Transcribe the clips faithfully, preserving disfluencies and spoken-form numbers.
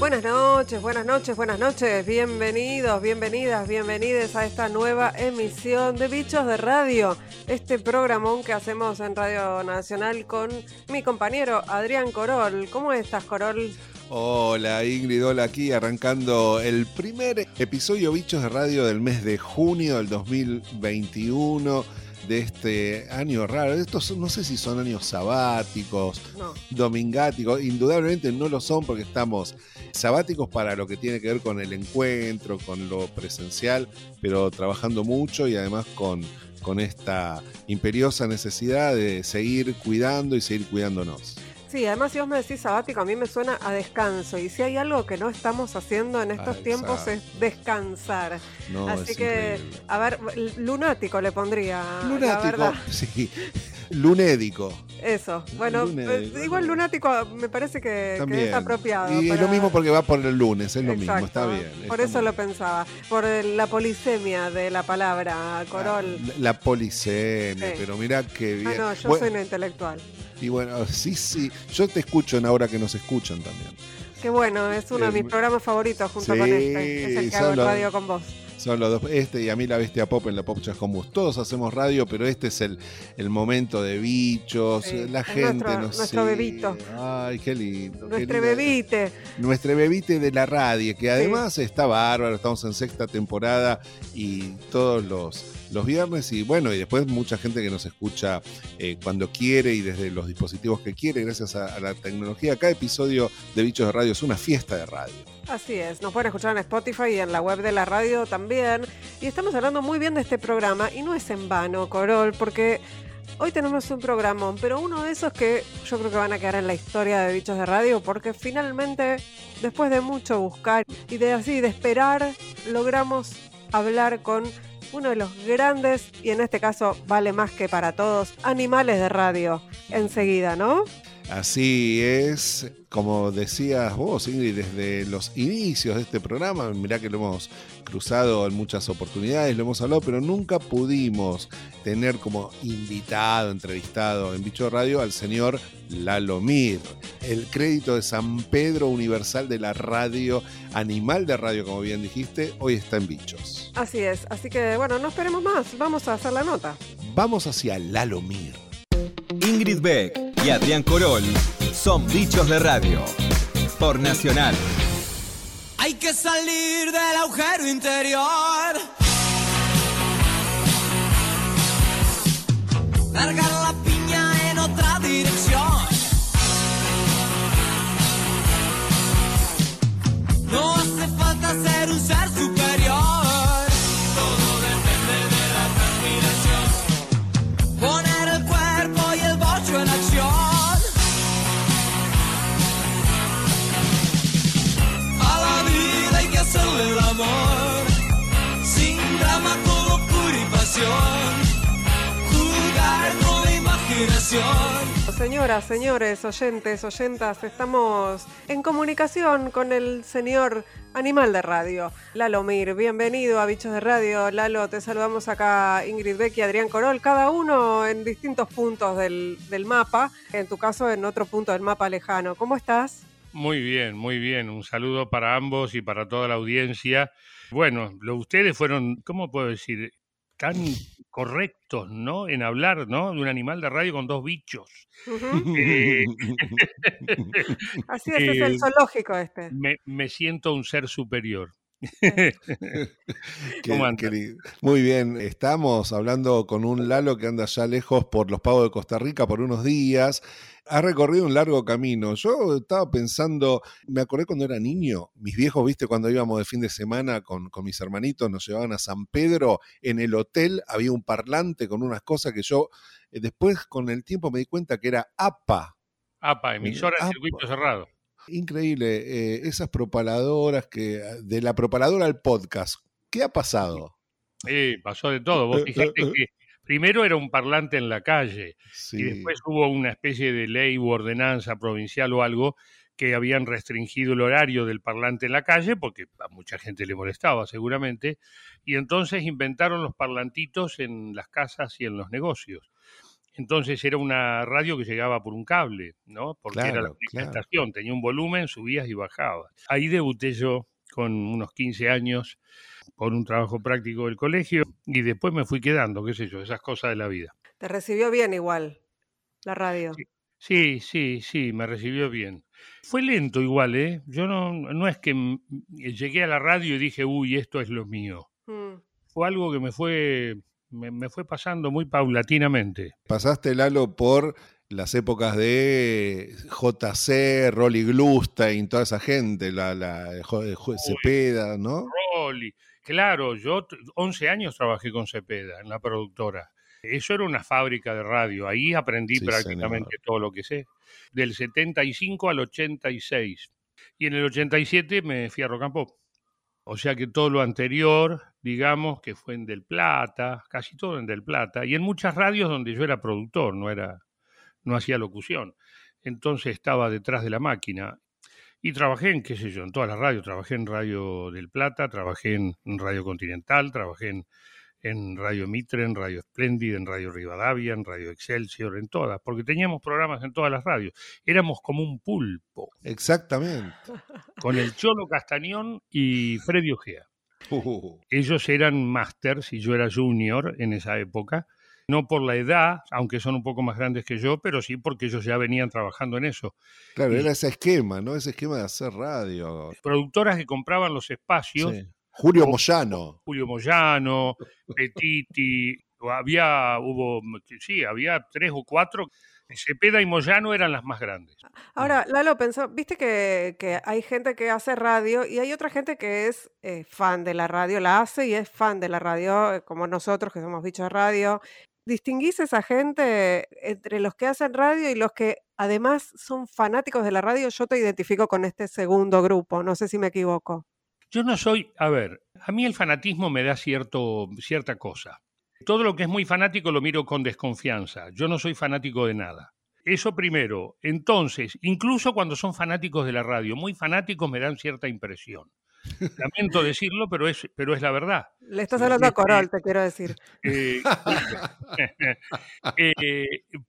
Buenas noches, buenas noches, buenas noches. Bienvenidos, bienvenidas, bienvenides a esta nueva emisión de Bichos de Radio. Este programón que hacemos en Radio Nacional con mi compañero Adrián Corol. ¿Cómo estás, Corol? Hola Ingrid, hola, aquí arrancando el primer episodio Bichos de Radio del mes de junio del dos mil veintiuno, de este año raro. Estos no sé si son años sabáticos, no. domingáticos, indudablemente no lo son porque estamos sabáticos para lo que tiene que ver con el encuentro, con lo presencial, pero trabajando mucho y además con, con esta imperiosa necesidad de seguir cuidando y seguir cuidándonos. Sí, además si vos me decís sabático, a mí me suena a descanso. Y si hay algo que no estamos haciendo en estos ah, tiempos es descansar. No, Así es que, increíble. A ver, lunático le pondría. Lunático, sí. Lunédico. Eso, bueno, lunédico, igual lunático me parece que, que es apropiado. Y para... es lo mismo porque va por el lunes, es lo Exacto. mismo, está bien. Por está eso lo bien. pensaba, por la polisemia de la palabra, Corol. La, la polisemia, sí. Pero mirá qué bien. Ah, no, yo bueno, soy una intelectual. Y bueno, sí, sí, yo te escucho en Ahora que nos escuchan también. Qué bueno, es uno de mis programas favoritos junto sí, con este, es el que hago en radio con vos. Son los dos, este y a mí la bestia pop en la Pop Chas con vos. Todos hacemos radio, pero este es el, el momento de bichos, sí, la gente, nuestro, no sé. Nuestro bebito. Ay, qué lindo. Nuestro bebite. Nuestro bebite de la radio, que además sí. está bárbaro, estamos en sexta temporada y todos los, los viernes y bueno, y después mucha gente que nos escucha eh, cuando quiere y desde los dispositivos que quiere, gracias a, a la tecnología. Cada episodio de Bichos de Radio es una fiesta de radio. Así es, nos pueden escuchar en Spotify y en la web de la radio también. Y estamos hablando muy bien de este programa y no es en vano, Corol, porque hoy tenemos un programón, pero uno de esos que yo creo que van a quedar en la historia de Bichos de Radio, porque finalmente, después de mucho buscar y de así, de esperar, logramos hablar con uno de los grandes, y en este caso vale más que para todos, animales de radio, enseguida, ¿no? Así es, como decías vos, Ingrid, desde los inicios de este programa, mirá que lo hemos cruzado en muchas oportunidades, lo hemos hablado, pero nunca pudimos tener como invitado, entrevistado en Bicho Radio al señor Lalo Mir, el crédito de San Pedro Universal de la radio, animal de radio, como bien dijiste, hoy está en Bichos. Así es, así que bueno, no esperemos más, vamos a hacer la nota. Vamos hacia Lalo Mir. Ingrid Beck y Adrián Corol son Bichos de Radio por Nacional. Hay que salir del agujero interior, largar la piña en otra dirección. No hace falta ser un ser superior, todo depende de la transpiración. Poner el cuerpo y el bocho en acción. A la vida hay que hacerle el amor, sin drama, con locura y pasión. Jugar con la imaginación. Señoras, señores, oyentes, oyentas, estamos en comunicación con el señor animal de radio, Lalo Mir. Bienvenido a Bichos de Radio. Lalo, te saludamos acá Ingrid Beck y Adrián Corol, cada uno en distintos puntos del, del mapa, en tu caso en otro punto del mapa lejano. ¿Cómo estás? Muy bien, muy bien. Un saludo para ambos y para toda la audiencia. Bueno, lo, ustedes fueron, ¿cómo puedo decir?, tan correctos, ¿no?, en hablar, ¿no?, de un animal de radio con dos bichos. Uh-huh. Eh, Así es, eh, es el zoológico este. Me, me siento un ser superior. ¿Cómo anda? Muy bien, estamos hablando con un Lalo que anda ya lejos por los pagos de Costa Rica por unos días. Ha recorrido un largo camino. Yo estaba pensando, me acordé cuando era niño, mis viejos, viste, cuando íbamos de fin de semana con, con mis hermanitos, nos llevaban a San Pedro, en el hotel había un parlante con unas cosas que yo eh, después con el tiempo me di cuenta que era A P A. A P A, emisora de circuito cerrado. Increíble, eh, esas propaladoras, que de la propaladora al podcast, ¿qué ha pasado? Sí, pasó de todo. Vos fijate que primero era un parlante en la calle, sí, y después hubo una especie de ley u ordenanza provincial o algo que habían restringido el horario del parlante en la calle, porque a mucha gente le molestaba seguramente, y entonces inventaron los parlantitos en las casas y en los negocios. Entonces era una radio que llegaba por un cable, ¿no? Porque Claro, era la única claro. estación, tenía un volumen, subías y bajabas. Ahí debuté yo con unos quince años por un trabajo práctico del colegio y después me fui quedando, qué sé yo, esas cosas de la vida. Te recibió bien igual la radio. Sí, sí, sí, sí, me recibió bien. Fue lento igual, ¿eh? Yo no, no es que m- llegué a la radio y dije, uy, esto es lo mío. Mm. Fue algo que me fue, me, me fue pasando muy paulatinamente. Pasaste, Lalo, por las épocas de J C, Rolly Glustein, toda esa gente, la, la Jo- Jo- Cepeda, ¿no? Rolly. Claro, yo t- once años trabajé con Cepeda en la productora. Eso era una fábrica de radio. Ahí aprendí Sí, prácticamente señor. todo lo que sé. Del setenta y cinco al ochenta y seis. Y en el ochenta y siete me fui a Rock and Pop. O sea que todo lo anterior, digamos, que fue en Del Plata, casi todo en Del Plata, y en muchas radios donde yo era productor, no era, no hacía locución. Entonces estaba detrás de la máquina. Y trabajé en, qué sé yo, en todas las radios. Trabajé en Radio Del Plata, trabajé en Radio Continental, trabajé en, en Radio Mitre, en Radio Espléndida, en Radio Rivadavia, en Radio Excelsior, en todas, porque teníamos programas en todas las radios. Éramos como un pulpo, Exactamente. con el Cholo Castañón y Freddy Ojea. Uh, Ellos eran masters y yo era junior en esa época. No por la edad, aunque son un poco más grandes que yo, pero sí porque ellos ya venían trabajando en eso. claro, Y era ese esquema, ¿no? Ese esquema de hacer radio. productoras que compraban los espacios, Sí. Julio o- Moyano. Julio Moyano, Petiti, o había, hubo, sí, había tres o cuatro. Cepeda y Moyano eran las más grandes. Ahora, Lalo, pensó, viste que, que hay gente que hace radio y hay otra gente que es eh, fan de la radio, la hace y es fan de la radio, eh, como nosotros que somos bichos de radio. ¿Distinguís esa gente entre los que hacen radio y los que además son fanáticos de la radio? Yo te identifico con este segundo grupo, no sé si me equivoco. Yo no soy, a ver, a mí el fanatismo me da cierto, cierta cosa. Todo lo que es muy fanático lo miro con desconfianza. Yo no soy fanático de nada. Eso primero. Entonces, incluso cuando son fanáticos de la radio, muy fanáticos me dan cierta impresión. Lamento decirlo, pero es, pero es la verdad. Le estás Sí. hablando a Este, Corol, te quiero decir. eh, eh,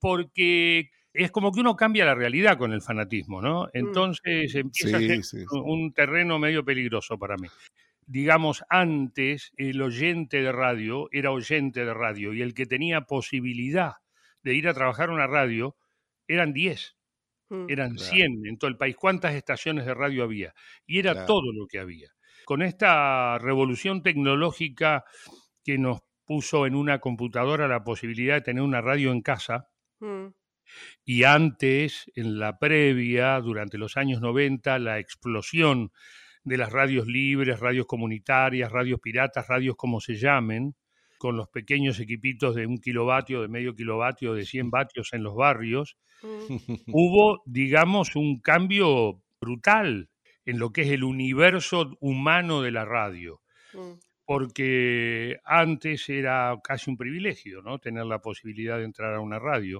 porque es como que uno cambia la realidad con el fanatismo, ¿no? Entonces empieza a Sí, ser sí, sí. un terreno medio peligroso para mí. Digamos, antes el oyente de radio era oyente de radio y el que tenía posibilidad de ir a trabajar a una radio eran diez, Mm. eran Claro. cien en todo el país. ¿Cuántas estaciones de radio había? Y era Claro. todo lo que había. Con esta revolución tecnológica que nos puso en una computadora la posibilidad de tener una radio en casa, Mm. y antes, en la previa, durante los años noventa, la explosión de las radios libres, radios comunitarias, radios piratas, radios como se llamen, con los pequeños equipitos de un kilovatio, de medio kilovatio, de cien vatios en los barrios, Mm. hubo, digamos, un cambio brutal en lo que es el universo humano de la radio. Mm. Porque antes era casi un privilegio, ¿no? Tener la posibilidad de entrar a una radio.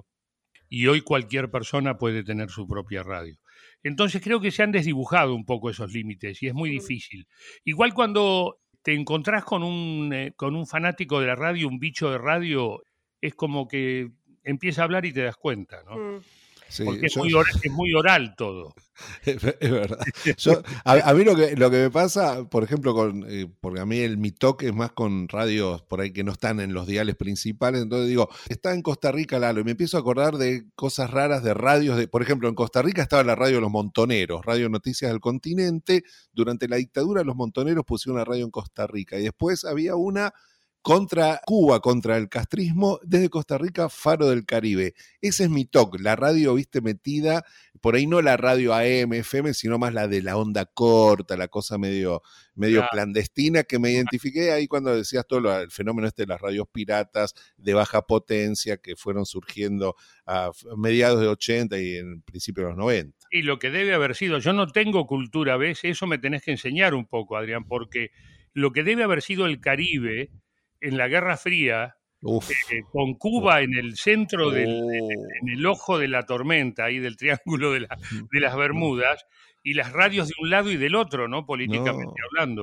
Y hoy cualquier persona puede tener su propia radio. Entonces creo que se han desdibujado un poco esos límites y es muy Mm. difícil. Igual cuando te encontrás con un, eh, con un fanático de la radio, un bicho de radio, es como que empieza a hablar y te das cuenta, ¿no? Mm. Sí, Porque es, yo- muy oral, es muy oral todo. Es ver- es verdad. Yo- a, a mí lo que, lo que me pasa, por ejemplo, con, eh, porque a mí el mi toque es más con radios por ahí que no están en los diales principales, entonces digo, está en Costa Rica, Lalo, y me empiezo a acordar de cosas raras de radios, de, por ejemplo, en Costa Rica estaba la radio de los Montoneros, Radio Noticias del Continente, durante la dictadura los Montoneros pusieron una radio en Costa Rica, y después había una contra Cuba, contra el castrismo, desde Costa Rica, Faro del Caribe. Ese es mi toque, la radio, viste, metida, por ahí no la radio A M, F M, sino más la de la onda corta, la cosa medio, medio Claro. clandestina, que me identifiqué ahí cuando decías todo lo, el fenómeno este de las radios piratas de baja potencia que fueron surgiendo a mediados de ochenta y en principio de los noventa. Y lo que debe haber sido, yo no tengo cultura, ¿ves? Eso me tenés que enseñar un poco, Adrián, porque lo que debe haber sido el Caribe en la Guerra Fría, Uf. eh, con Cuba en el centro, del, Oh. en el ojo de la tormenta, ahí del triángulo de, la, de las Bermudas, y las radios de un lado y del otro, ¿no? Políticamente No. hablando.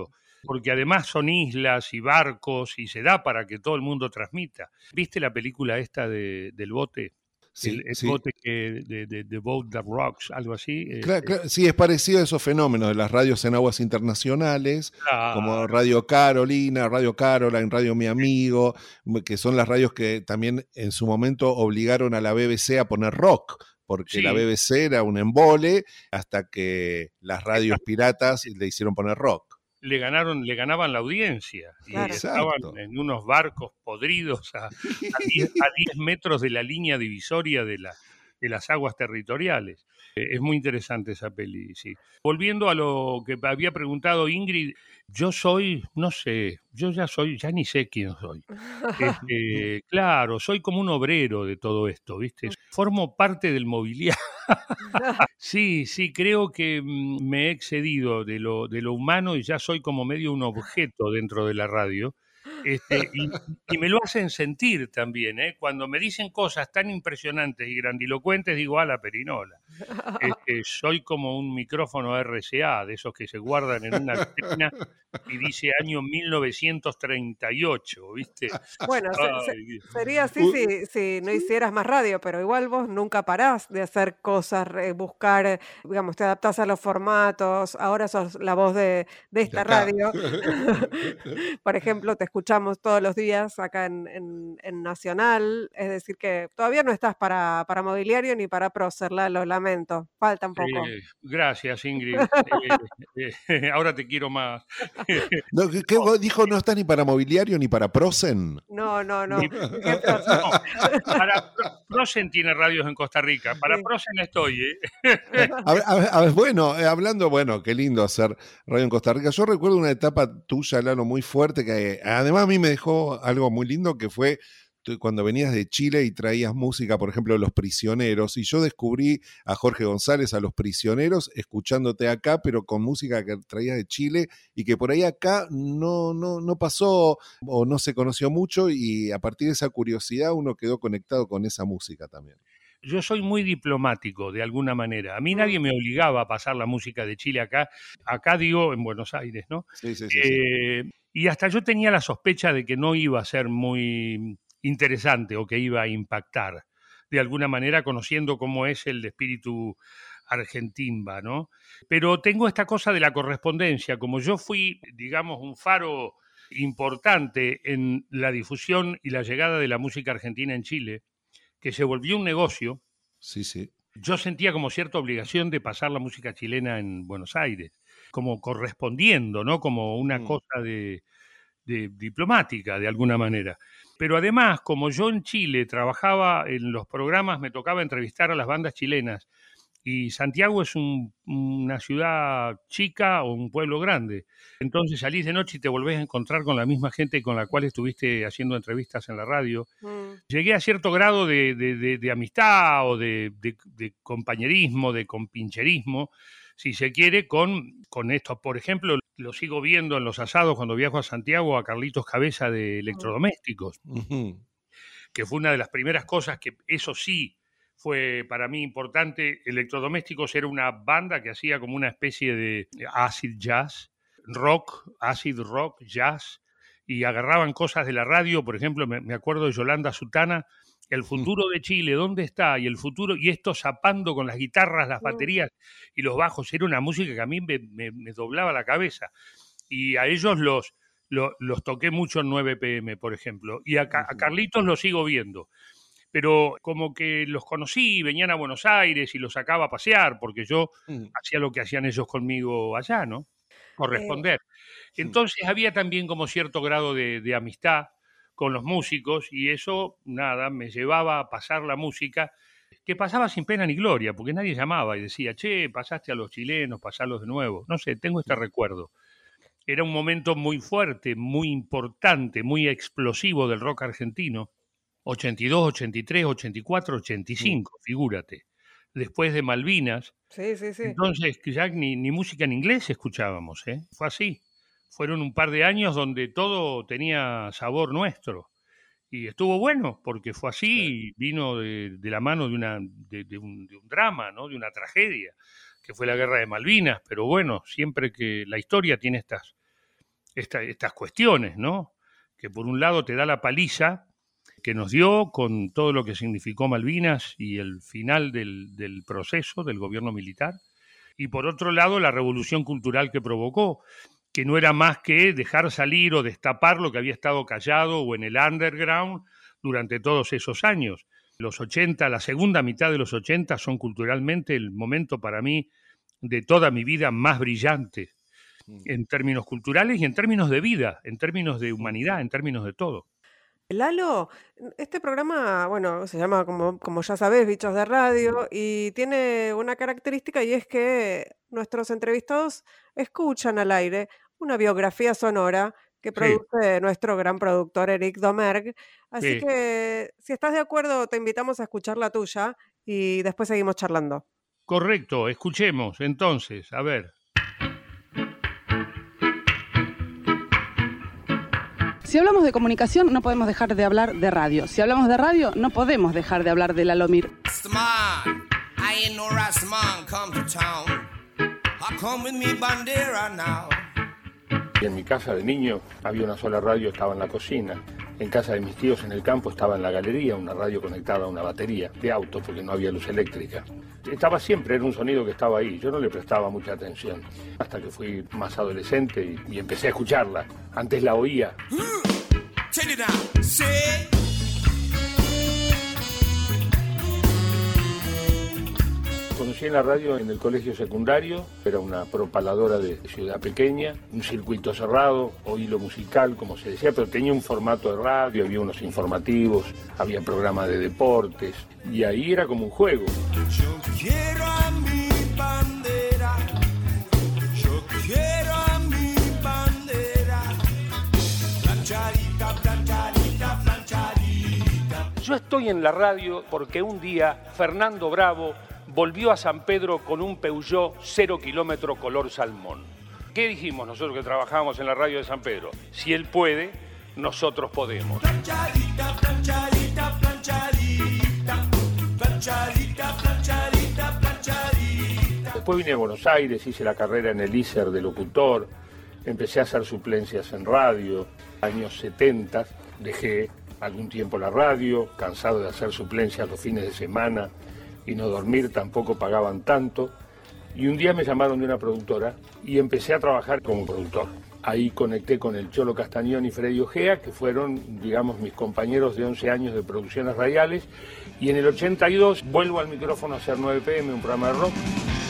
porque además son islas y barcos y se da para que todo el mundo transmita. ¿Viste la película esta de, del bote? Sí, el, el sí. bote que, de, de, de Boat That Rocks, algo así. Claro, este, claro, sí, es parecido a esos fenómenos de las radios en aguas internacionales, claro. como Radio Carolina, Radio Caroline, Radio Mi Amigo, que son las radios que también en su momento obligaron a la B B C a poner rock, porque Sí. la B B C era un embole hasta que las radios piratas le hicieron poner rock. Le ganaron, le ganaban la audiencia y Claro. estaban Exacto. en unos barcos podridos a, a, diez, a diez metros de la línea divisoria de, la, de las aguas territoriales. Eh, es muy interesante esa peli, sí. Volviendo a lo que había preguntado Ingrid, yo soy, no sé, yo ya soy, ya ni sé quién soy. Este, claro, soy como un obrero de todo esto, ¿viste? Formo parte del mobiliario. Sí, sí, creo que mm, me he excedido de lo, de lo humano y ya soy como medio un objeto dentro de la radio. Este, y, y me lo hacen sentir también, ¿eh? Cuando me dicen cosas tan impresionantes y grandilocuentes, digo, a la perinola. Este, soy como un micrófono R C A, de esos que se guardan en una vitrina y dice año mil novecientos treinta y ocho, ¿viste? Bueno, se- se- Ay, Dios. sería así si, si no hicieras más radio, pero igual vos nunca parás de hacer cosas, re- buscar, eh, digamos, te adaptás a los formatos, ahora sos la voz de, de De esta acá. radio. Por ejemplo, te escuchamos todos los días acá en, en- en Nacional, es decir que todavía no estás para, para Mobiliario ni para Prócerla, lo lamento, falta un poco. Eh, gracias, Ingrid. Eh, eh, ahora te quiero más. No, ¿qué, qué dijo? No está ni para mobiliario ni para Prosen. No, no, no. Ni- ¿Qué Prócer? No, para Pro- Prosen tiene radios en Costa Rica. Para Sí. Prosen estoy, ¿eh? A ver, a ver, a ver, bueno, eh, hablando, bueno, qué lindo hacer radio en Costa Rica. Yo recuerdo una etapa tuya, Lalo, muy fuerte, que eh, además a mí me dejó algo muy lindo, que fue tú- cuando venías de Chile y traías música, por ejemplo, Los Prisioneros, y yo descubrí a Jorge González, a Los Prisioneros, escuchándote acá, pero con música que traías de Chile, y que por ahí acá no, no, no pasó o no se conoció mucho, y a partir de esa curiosidad uno quedó conectado con esa música también. Yo soy muy diplomático, de alguna manera. A mí nadie me obligaba a pasar la música de Chile acá. Acá digo, en Buenos Aires, ¿no? Sí, sí, sí. sí. Eh, y hasta yo tenía la sospecha de que no iba a ser muy interesante o que iba a impactar de alguna manera, conociendo cómo es el espíritu argentimba, ¿no? Pero tengo esta cosa de la correspondencia. Como yo fui, digamos, un faro importante en la difusión y la llegada de la música argentina en Chile, que se volvió un negocio, Sí, sí. yo sentía como cierta obligación de pasar la música chilena en Buenos Aires, como correspondiendo, ¿no? Como una Mm. cosa de, de diplomática, de alguna manera. Pero además, como yo en Chile trabajaba en los programas, me tocaba entrevistar a las bandas chilenas, y Santiago es un- una ciudad chica o un pueblo grande. Entonces salís de noche y te volvés a encontrar con la misma gente con la cual estuviste haciendo entrevistas en la radio. Mm. Llegué a cierto grado de, de- de- de amistad o de, de- de compañerismo, de compincherismo, si se quiere, con, con esto. Por ejemplo, lo sigo viendo en los asados cuando viajo a Santiago a Carlitos Cabeza de Electrodomésticos, Ujú. que fue una de las primeras cosas que, eso sí, fue para mí importante. Electrodomésticos era una banda que hacía como una especie de acid jazz, rock, acid rock, jazz, y agarraban cosas de la radio. Por ejemplo, me, me acuerdo de Yolanda Sutana, el futuro de Chile, ¿dónde está? Y el futuro, y esto zapando con las guitarras, las baterías y los bajos. Era una música que a mí me, me- me doblaba la cabeza. Y a ellos los, lo- los toqué mucho en nueve pe eme, por ejemplo. Y a, Ca- a Carlitos los sigo viendo. Pero como que los conocí, venían a Buenos Aires y los sacaba a pasear, porque yo Mm. hacía lo que hacían ellos conmigo allá, ¿no? Corresponder. sí. Entonces había también como cierto grado de, de amistad con los músicos, y eso, nada, me llevaba a pasar la música, que pasaba sin pena ni gloria, porque nadie llamaba y decía, che, pasaste a los chilenos, pasalos de nuevo. No sé, tengo este recuerdo. Era un momento muy fuerte, muy importante, muy explosivo del rock argentino. ochenta y dos, ochenta y tres, ochenta y cuatro, ochenta y cinco, figúrate. Después de Malvinas. Sí, sí, sí. Entonces, que ya ni, ni música en inglés escuchábamos, ¿eh? Fue así. Fueron un par de años donde todo tenía sabor nuestro. Y estuvo bueno, porque fue así, y vino de, de la mano de, una, de, de un, de un drama, ¿no? De una tragedia, que fue la guerra de Malvinas. Pero bueno, siempre que la historia tiene estas esta, estas cuestiones, ¿no? Que por un lado te da la paliza que nos dio con todo lo que significó Malvinas y el final del, del proceso del gobierno militar, y por otro lado la revolución cultural que provocó, que no era más que dejar salir o destapar lo que había estado callado o en el underground durante todos esos años. Los ochenta, la segunda mitad de los ochenta son culturalmente el momento para mí de toda mi vida más brillante, en términos culturales y en términos de vida, en términos de humanidad, en términos de todo. Lalo, este programa, bueno, se llama, como, como ya sabés, Bichos de Radio, y tiene una característica, y es que nuestros entrevistados escuchan al aire una biografía sonora que produce sí. nuestro gran productor Eric Domergue. Así sí. que, si estás de acuerdo, te invitamos a escuchar la tuya y después seguimos charlando. Correcto, escuchemos entonces, a ver. Si hablamos de comunicación, no podemos dejar de hablar de radio. Si hablamos de radio, no podemos dejar de hablar de Lalomir. En mi casa de niño había una sola radio, estaba en la cocina. En casa de mis tíos en el campo estaba en la galería una radio conectada a una batería de auto porque no había luz eléctrica. Estaba siempre, era un sonido que estaba ahí, yo no le prestaba mucha atención. Hasta que fui más adolescente y, y empecé a escucharla. Antes la oía. Conocí en la radio en el colegio secundario, era una propaladora de ciudad pequeña, un circuito cerrado o hilo musical, como se decía, pero tenía un formato de radio, había unos informativos, había programas de deportes, y ahí era como un juego. Yo quiero a mi bandera, yo quiero a mi bandera, planchadita, planchadita, planchadita. Yo estoy en la radio porque un día Fernando Bravo volvió a San Pedro con un Peugeot cero kilómetro color salmón. ¿Qué dijimos nosotros que trabajábamos en la radio de San Pedro? Si él puede, nosotros podemos. Planchadita, planchadita, planchadita, planchadita, planchadita, planchadita. Después vine a Buenos Aires, hice la carrera en el I S E R de locutor, empecé a hacer suplencias en radio. Años setenta, dejé algún tiempo la radio, cansado de hacer suplencias los fines de semana, y no dormir, tampoco pagaban tanto. Y un día me llamaron de una productora y empecé a trabajar como productor. Ahí conecté con el Cholo Castañón y Freddy Ojea, que fueron, digamos, mis compañeros de once años de producciones radiales. Y en el ochenta y dos vuelvo al micrófono a hacer nueve pe eme, un programa de rock.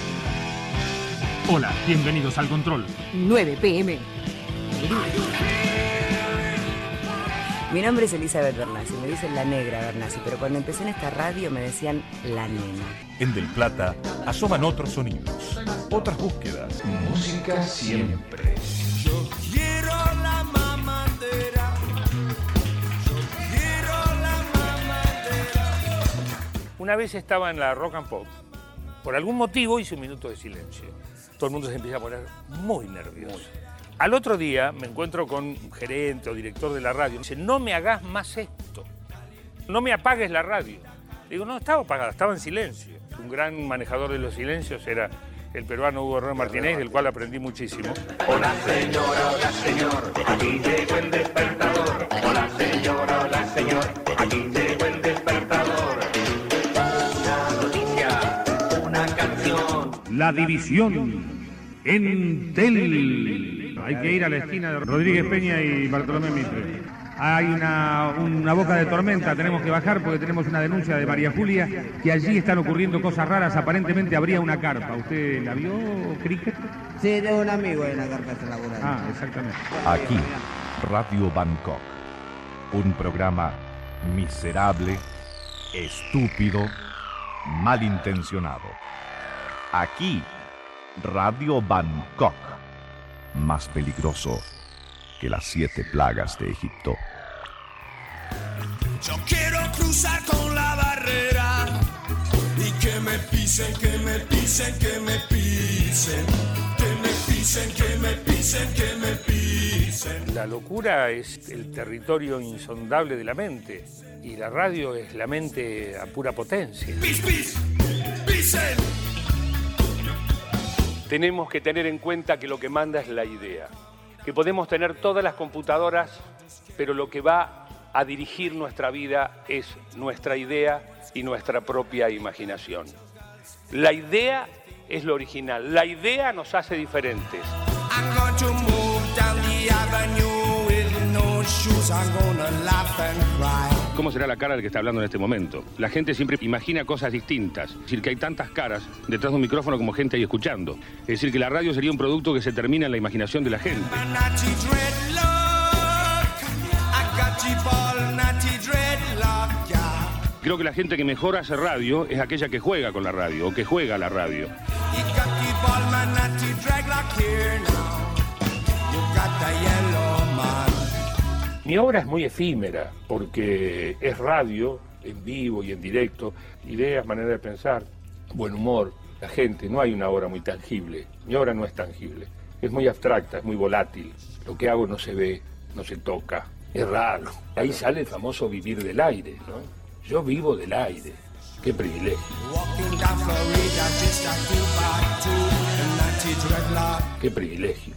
Hola, bienvenidos al Control. nueve pe eme. Mi nombre es Elizabeth Bernasi, me dicen la negra Bernasi, pero cuando empecé en esta radio me decían la nena. En Del Plata asoman otros sonidos, otras búsquedas. Música siempre. Yo quiero la mamandera. Yo quiero la mamandera. Una vez estaba en la Rock and Pop. Por algún motivo hice un minuto de silencio. Todo el mundo se empieza a poner muy nervioso. Al otro día me encuentro con un gerente o director de la radio. Me dice, no me hagas más esto. No me apagues la radio. Digo, no, estaba apagada, estaba en silencio. Un gran manejador de los silencios era el peruano Hugo Herrera Martínez, del cual aprendí muchísimo. Hola señora, hola señor, aquí llegó el despertador. Hola señora, hola señor, aquí llegó el despertador. Una noticia, una canción. La división en Tel. Hay que ir a la esquina de Rodríguez Peña y Bartolomé Mitre. Hay una, una boca de tormenta, tenemos que bajar porque tenemos una denuncia de María Julia que allí están ocurriendo cosas raras, aparentemente habría una carpa. ¿Usted la vio, Cricket? Sí, tengo un amigo en la carpa esta laboral. Ah, exactamente. Aquí, Radio Bangkok, un programa miserable, estúpido, malintencionado. Aquí, Radio Bangkok, más peligroso que las siete plagas de Egipto. Yo quiero cruzar con la barrera y que me pisen, que me pisen, que me pisen, que me pisen, que me pisen, que me pisen. La locura es el territorio insondable de la mente y la radio es la mente a pura potencia. Pis, pis, pisen. Tenemos que tener en cuenta que lo que manda es la idea. que podemos tener todas las computadoras, pero lo que va a dirigir nuestra vida es nuestra idea y nuestra propia imaginación. La idea es lo original, la idea nos hace diferentes. I'm going to move down the avenue with no shoes. I'm gonna laugh and cry. ¿Cómo será la cara del que está hablando en este momento? La gente siempre imagina cosas distintas. Es decir, que hay tantas caras detrás de un micrófono como gente ahí escuchando. Es decir, que la radio sería un producto que se termina en la imaginación de la gente. Creo que la gente que mejor hace radio es aquella que juega con la radio o que juega a la radio. Mi obra es muy efímera porque es radio, en vivo y en directo, ideas, manera de pensar, buen humor, la gente, no hay una obra muy tangible. Mi obra no es tangible, es muy abstracta, es muy volátil. Lo que hago no se ve, no se toca, es raro. Ahí sale el famoso vivir del aire, ¿no? Yo vivo del aire, qué privilegio. Qué privilegio.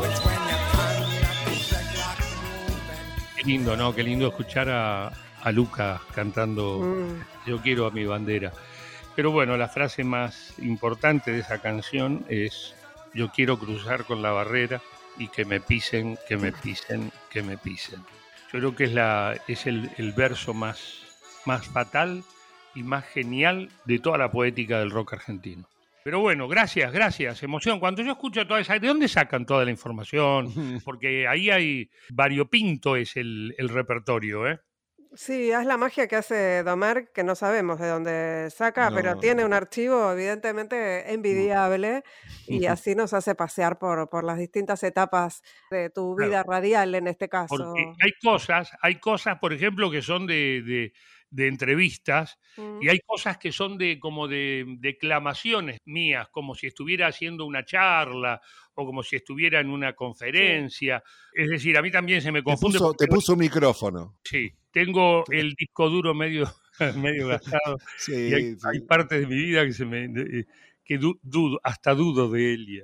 Qué lindo, ¿no? Qué lindo escuchar a, a Luca cantando mm. Yo quiero a mi bandera. Pero bueno, la frase más importante de esa canción es yo quiero cruzar con la barrera y que me pisen, que me pisen, que me pisen. Yo creo que es, la, es el, el verso más, más fatal y más genial de toda la poética del rock argentino. Pero bueno, gracias, gracias, emoción. Cuando yo escucho toda esa... ¿De dónde sacan toda la información? Porque ahí hay... variopinto es el, el repertorio, ¿eh? Sí, es la magia que hace Domar, que no sabemos de dónde saca, no, pero tiene un archivo evidentemente envidiable y así nos hace pasear por, por las distintas etapas de tu vida claro. radial en este caso. Porque hay cosas, hay cosas, por ejemplo, que son de... de de entrevistas, mm. y hay cosas que son de como de declamaciones mías, como si estuviera haciendo una charla o como si estuviera en una conferencia. Sí. Es decir, a mí también se me confunde. Te puso, te puso un micrófono. Sí, tengo el disco duro medio, medio gastado. Sí, y hay, sí. hay partes de mi vida que se me... De, que du, dudo, hasta dudo de Elia.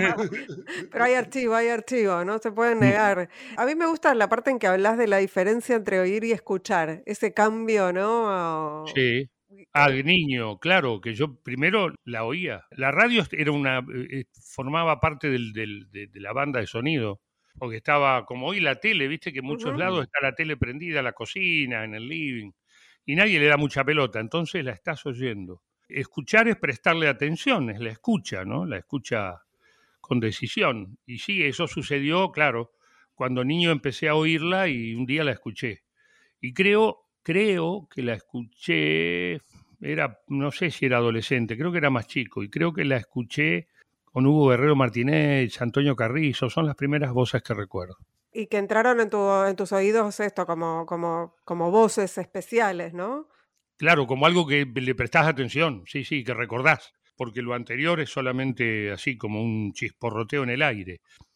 Pero hay archivo, hay archivo, no se pueden negar. A mí me gusta la parte en que hablas de la diferencia entre oír y escuchar, ese cambio, ¿no? Sí, al niño, claro, que yo primero la oía. La radio era una, eh, formaba parte del, del, de, de la banda de sonido, porque estaba como hoy la tele, viste que en muchos uh-huh. lados está la tele prendida, la cocina, en el living, y nadie le da mucha pelota, entonces la estás oyendo. Escuchar es prestarle atención, es la escucha, ¿no? La escucha con decisión. Y sí, eso sucedió, claro, cuando niño empecé a oírla y un día la escuché. Y creo, creo que la escuché, era, no sé si era adolescente, creo que era más chico, y creo que la escuché con Hugo Guerrero Martínez, Antonio Carrizo, son las primeras voces que recuerdo. Y que entraron en, tu, en tus oídos esto como, como, como voces especiales, ¿no? Claro, como algo que le prestás atención, sí, sí, que recordás, porque lo anterior es solamente así, como un chisporroteo en el aire.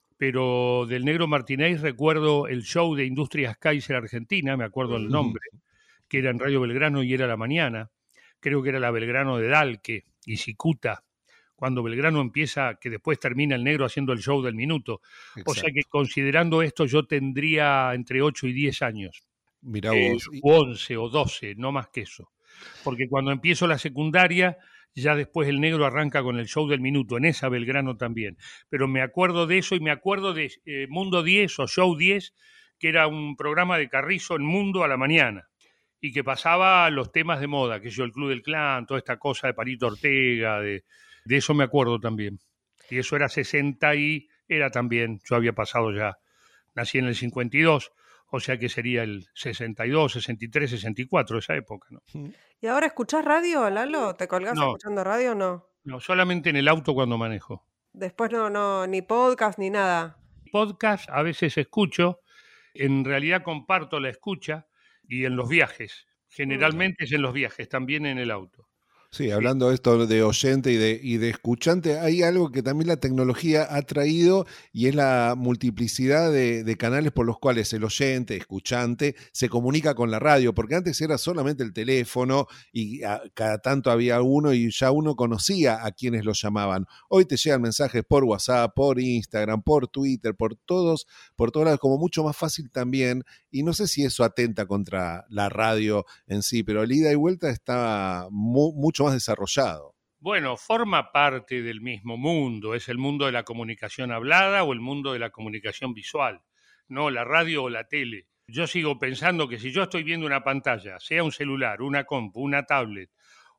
Pero del Negro Martínez recuerdo el show de Industrias Kaiser Argentina, me acuerdo el nombre, que era en Radio Belgrano y era la mañana, creo que era la Belgrano de Dalque y Cicuta, cuando Belgrano empieza, que después termina el Negro haciendo el show del minuto. Exacto. O sea que considerando esto yo tendría entre ocho y diez años. Mirá eh, vos. O once o doce, no más que eso. Porque cuando empiezo la secundaria, ya después el Negro arranca con el show del minuto, en esa Belgrano también. Pero me acuerdo de eso y me acuerdo de eh, Mundo diez o Show diez, que era un programa de Carrizo en Mundo a la mañana, y que pasaba los temas de moda, que yo, el Club del Clan, toda esta cosa de Palito Ortega, de, de eso me acuerdo también. Y eso era sesenta y era también, yo había pasado ya, nací en el cincuenta y dos, o sea que sería el sesenta y dos, sesenta y tres, sesenta y cuatro, esa época, ¿no? ¿Y ahora escuchás radio, Lalo? ¿Te colgás no. escuchando radio o no? No, solamente en el auto cuando manejo. Después no, no, ni podcast ni nada. Podcast a veces escucho, en realidad comparto la escucha y en los viajes. Generalmente mm. es en los viajes, también en el auto. Sí, hablando de esto de oyente y de, y de escuchante, hay algo que también la tecnología ha traído y es la multiplicidad de, de canales por los cuales el oyente, escuchante, se comunica con la radio, porque antes era solamente el teléfono y a, cada tanto había uno y ya uno conocía a quienes lo llamaban. Hoy te llegan mensajes por WhatsApp, por Instagram, por Twitter, por todos, por todos lados, como mucho más fácil también, y no sé si eso atenta contra la radio en sí, pero el ida y vuelta está mu, mucho más desarrollado. Bueno, forma parte del mismo mundo, es el mundo de la comunicación hablada o el mundo de la comunicación visual, no la radio o la tele. Yo sigo pensando que si yo estoy viendo una pantalla, sea un celular, una compu, una tablet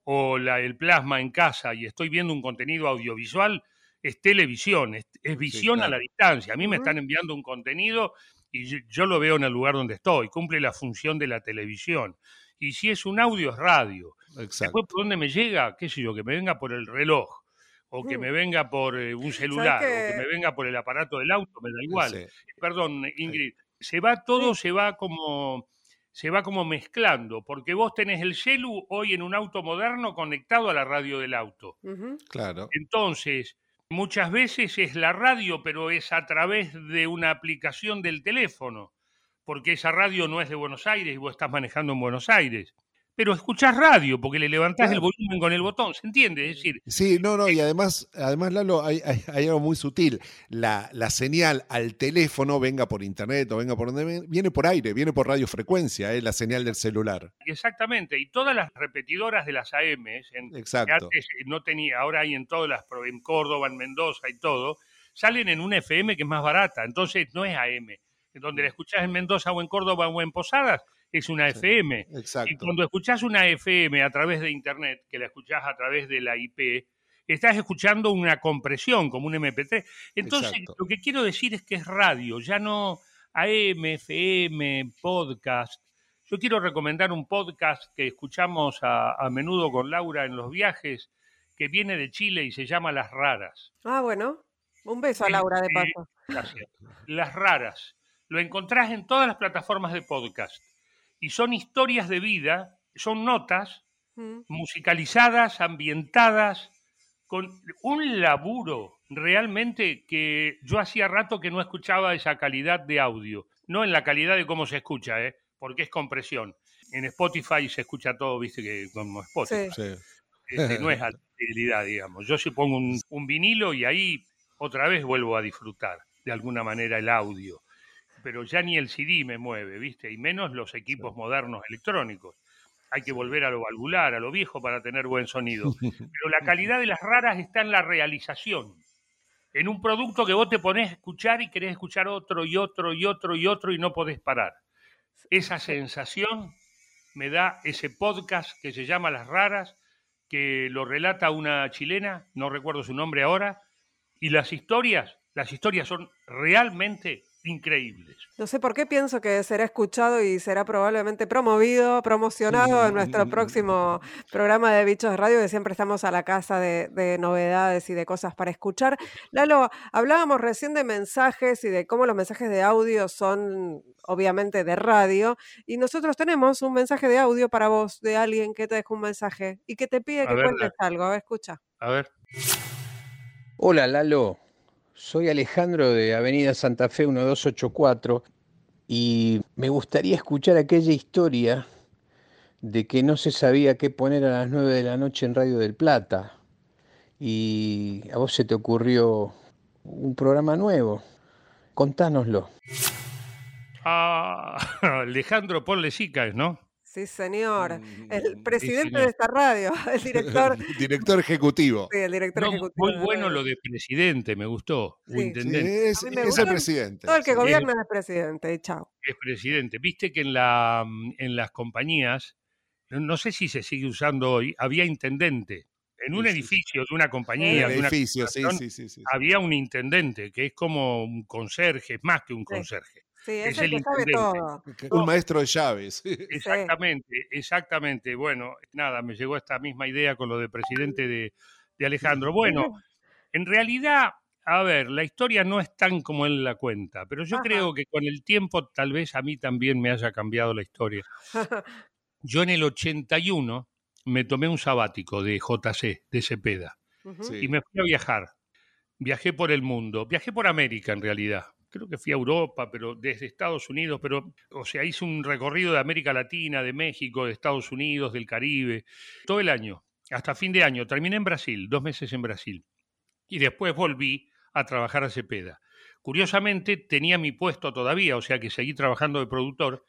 o la, el plasma en casa y estoy viendo un contenido audiovisual, es televisión, es, es visión sí, claro. a la distancia. A mí uh-huh. me están enviando un contenido y yo, yo lo veo en el lugar donde estoy, cumple la función de la televisión. Y si es un audio, es radio. Exacto. Después, ¿por dónde me llega? ¿Qué sé yo? Que me venga por el reloj, o que me venga por eh, un celular, que... o que me venga por el aparato del auto, me da igual. Sí. Perdón, Ingrid, se va todo, sí. se va como se va como mezclando, porque vos tenés el celu hoy en un auto moderno conectado a la radio del auto. Uh-huh. Claro. Entonces, muchas veces es la radio, pero es a través de una aplicación del teléfono, porque esa radio no es de Buenos Aires y vos estás manejando en Buenos Aires. Pero escuchás radio, porque le levantás claro. el volumen con el botón, ¿se entiende? Es decir... Sí, no, no, y además, además Lalo, hay, hay, hay algo muy sutil. La, la señal al teléfono, venga por internet o venga por donde viene por aire, viene por radiofrecuencia, ¿eh? La señal del celular. Exactamente, y todas las repetidoras de las A M, en, Exacto. que antes no tenía, ahora hay en todas las, en Córdoba, en Mendoza y todo, salen en una F M que es más barata, entonces no es A M. Donde la escuchás en Mendoza o en Córdoba o en Posadas, es una sí, F M. Exacto. Y cuando escuchás una F M a través de Internet, que la escuchás a través de la I P, estás escuchando una compresión, como un eme pe tres. Entonces, exacto. Lo que quiero decir es que es radio, ya no A M, F M, podcast. Yo quiero recomendar un podcast que escuchamos a, a menudo con Laura en los viajes, que viene de Chile y se llama Las Raras. Ah, bueno. Un beso a Laura, de paso. Eh, gracias. Las Raras. Lo encontrás en todas las plataformas de podcast. Y son historias de vida, son notas mm. musicalizadas, ambientadas, con un laburo realmente que yo hacía rato que no escuchaba esa calidad de audio. No en la calidad de cómo se escucha, ¿eh? Porque es compresión. En Spotify se escucha todo, viste, que como Spotify. Sí. Este, no es alta fidelidad, digamos. Yo si pongo un, un vinilo y ahí otra vez vuelvo a disfrutar de alguna manera el audio. Pero ya ni el C D me mueve, ¿viste? Y menos los equipos sí. modernos electrónicos. Hay que volver a lo valvular, a lo viejo para tener buen sonido. Pero la calidad de Las Raras está en la realización. En un producto que vos te ponés a escuchar y querés escuchar otro y otro y otro y otro y no podés parar. Esa sensación me da ese podcast que se llama Las Raras, que lo relata una chilena, no recuerdo su nombre ahora, y las historias, las historias son realmente increíbles. No sé por qué pienso que será escuchado y será probablemente promovido, promocionado en nuestro próximo programa de Bichos de Radio, que siempre estamos a la casa de, de novedades y de cosas para escuchar. Lalo, hablábamos recién de mensajes y de cómo los mensajes de audio son obviamente de radio, y nosotros tenemos un mensaje de audio para vos, de alguien que te dejó un mensaje y que te pide a que ver, cuentes la... algo. A ver, escucha. A ver. Hola, Lalo. Soy Alejandro de Avenida Santa Fe uno dos ocho cuatro y me gustaría escuchar aquella historia de que no se sabía qué poner a las nueve de la noche en Radio del Plata y a vos se te ocurrió un programa nuevo. Contánoslo. Ah, Alejandro Ponle Sicas, ¿no? Sí, señor. El presidente sí, de esta radio, el director. Director ejecutivo. Sí, el director no, ejecutivo. Muy bueno lo de presidente, me gustó. Sí. intendente. Sí, es, es el presidente. Todo el que gobierna es, es presidente, y chao. Es presidente. Viste que en, la, en las compañías, no sé si se sigue usando hoy, había intendente. En un sí, edificio sí. de una compañía, sí, de una edificio, sí, sí, sí, sí. había un intendente, que es como un conserje, es más que un conserje. Sí. Sí, es, es el, el que sabe todo. Un maestro de llaves. Exactamente, exactamente. Bueno, nada, me llegó esta misma idea con lo de presidente de, de Alejandro. Bueno, en realidad, a ver, la historia no es tan como él la cuenta, pero yo Ajá. creo que con el tiempo tal vez a mí también me haya cambiado la historia. Yo en el ochenta y uno me tomé un sabático de J C, de Cepeda, uh-huh. sí. y me fui a viajar. Viajé por el mundo, viajé por América en realidad. Creo que fui a Europa, pero desde Estados Unidos, pero, o sea, hice un recorrido de América Latina, de México, de Estados Unidos, del Caribe, todo el año, hasta fin de año. Terminé en Brasil, dos meses en Brasil. Y después volví a trabajar a Cepeda. Curiosamente, tenía mi puesto todavía, o sea que seguí trabajando de productor,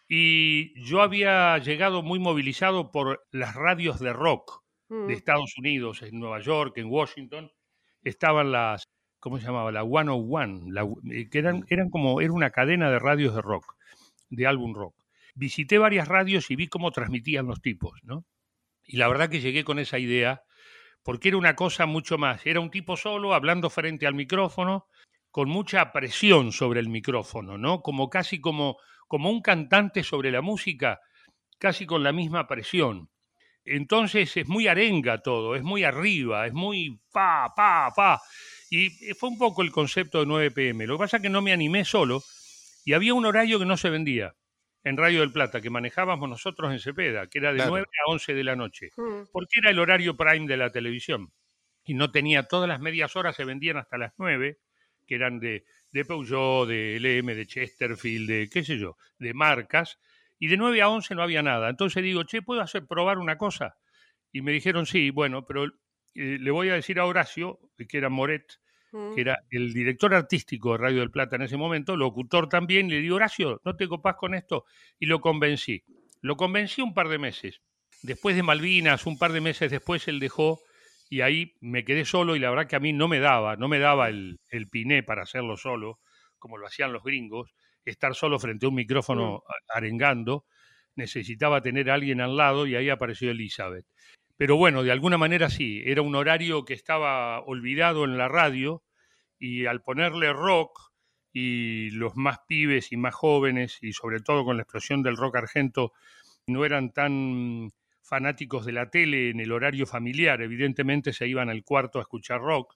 y yo había llegado muy movilizado por las radios de rock mm. de Estados Unidos, en Nueva York, en Washington, estaban las... ¿Cómo se llamaba? La ciento uno, la, que eran, eran como, era una cadena de radios de rock, de álbum rock. Visité varias radios y vi cómo transmitían los tipos, ¿no? Y la verdad que llegué con esa idea, porque era una cosa mucho más. Era un tipo solo, hablando frente al micrófono, con mucha presión sobre el micrófono, ¿no? Como casi como, como un cantante sobre la música, casi con la misma presión. Entonces es muy arenga todo, es muy arriba, es muy pa, pa, pa. Y fue un poco el concepto de nueve pe eme. Lo que pasa es que no me animé solo y había un horario que no se vendía en Radio del Plata, que manejábamos nosotros en Cepeda, que era de claro. nueve a once de la noche, mm. porque era el horario prime de la televisión. Y no tenía, todas las medias horas se vendían hasta las nueve, que eran de, de Peugeot, de ele eme, de Chesterfield, de qué sé yo, de marcas, y de nueve a once no había nada. Entonces digo, che, ¿puedo hacer probar una cosa? Y me dijeron, sí, bueno, pero... Eh, le voy a decir a Horacio, que era Moret, mm. que era el director artístico de Radio del Plata en ese momento, locutor también, le digo, Horacio, ¿no te copás con esto? Y lo convencí. Lo convencí un par de meses. Después de Malvinas, un par de meses después, él dejó y ahí me quedé solo y la verdad que a mí no me daba, no me daba el, el piné para hacerlo solo, como lo hacían los gringos, estar solo frente a un micrófono mm. arengando. Necesitaba tener a alguien al lado y ahí apareció Elizabeth. Pero bueno, de alguna manera sí, era un horario que estaba olvidado en la radio y al ponerle rock y los más pibes y más jóvenes y sobre todo con la explosión del rock argento no eran tan fanáticos de la tele en el horario familiar, evidentemente se iban al cuarto a escuchar rock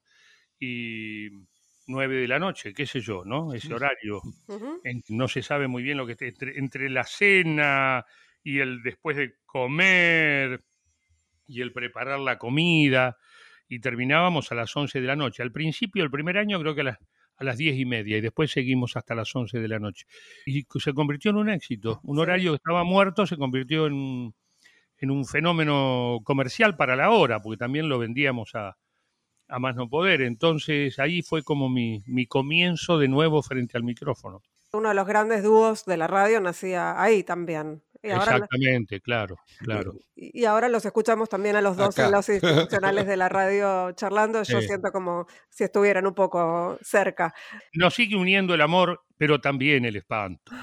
y nueve de la noche, qué sé yo, ¿no? Ese horario, uh-huh. en, no se sabe muy bien lo que esté, entre, entre la cena y el después de comer... y el preparar la comida, y terminábamos a las once de la noche. Al principio, el primer año, creo que a las, a las diez y media, y después seguimos hasta las once de la noche. Y se convirtió en un éxito. Un sí. horario que estaba muerto se convirtió en, en un fenómeno comercial para la hora, porque también lo vendíamos a, a más no poder. Entonces, ahí fue como mi, mi comienzo de nuevo frente al micrófono. Uno de los grandes dúos de la radio nacía ahí también. Y ahora Exactamente, lo... claro, claro. Y, y ahora los escuchamos también a los dos Acá. En los institucionales de la radio charlando. Yo Sí. siento como si estuvieran un poco cerca. Nos sigue uniendo el amor, pero también el espanto.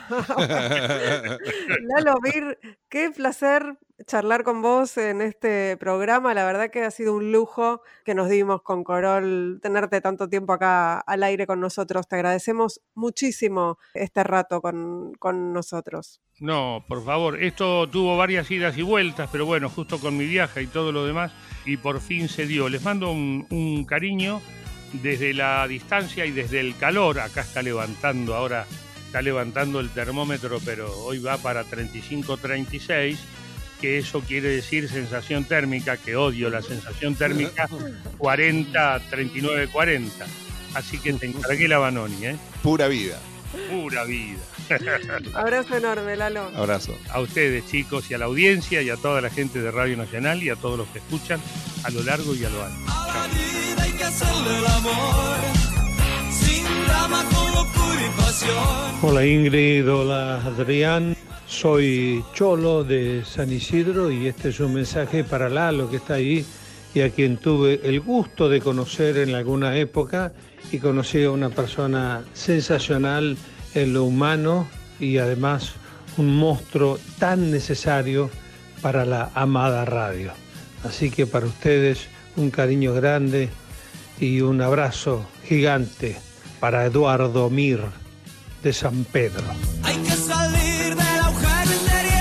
Lalo Mir, qué placer charlar con vos en este programa. La verdad que ha sido un lujo que nos dimos con Corol, tenerte tanto tiempo acá al aire con nosotros. Te agradecemos muchísimo este rato con, con nosotros. No, por favor, esto tuvo varias idas y vueltas, pero bueno, justo con mi viaje y todo lo demás, y por fin se dio. Les mando un, un cariño desde la distancia y desde el calor. Acá está levantando, ahora está levantando el termómetro, pero hoy va para treinta y cinco, treinta y seis, que eso quiere decir sensación térmica, que odio la sensación térmica, cuarenta, treinta y nueve, cuarenta. Así que te encargué la Banoni, ¿eh? Pura vida. Pura vida. Abrazo enorme, Lalo. Abrazo. A ustedes, chicos, y a la audiencia, y a toda la gente de Radio Nacional, y a todos los que escuchan a lo largo y a lo ancho. A la vida hay que hacerle el amor, sin drama, con locura y pasión. Hola Ingrid, hola Adrián. Soy Cholo de San Isidro y este es un mensaje para Lalo, que está ahí y a quien tuve el gusto de conocer en alguna época, y conocí a una persona sensacional en lo humano y además un monstruo tan necesario para la amada radio. Así que para ustedes un cariño grande y un abrazo gigante para Eduardo Mir de San Pedro. Hay que salir del agujero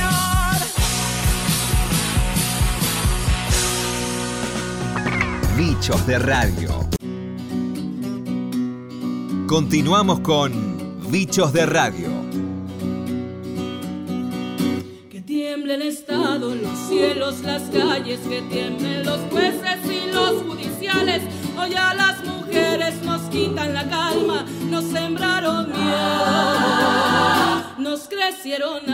interior. Bichos de Radio. Continuamos con Bichos de Radio. Que tiemblen estado los cielos, las calles, que tiemblen los jueces y los judiciales. Hoy a las mujeres nos quitan la calma, nos sembraron miedo, nos crecieron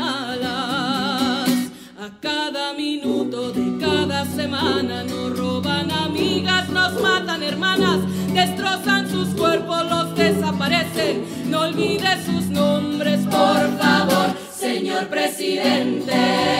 alas. A cada minuto de cada semana nos roban amigas, nos matan hermanas, destrozan sus cuerpos, los desaparecen. No olvide sus nombres, por favor, señor presidente.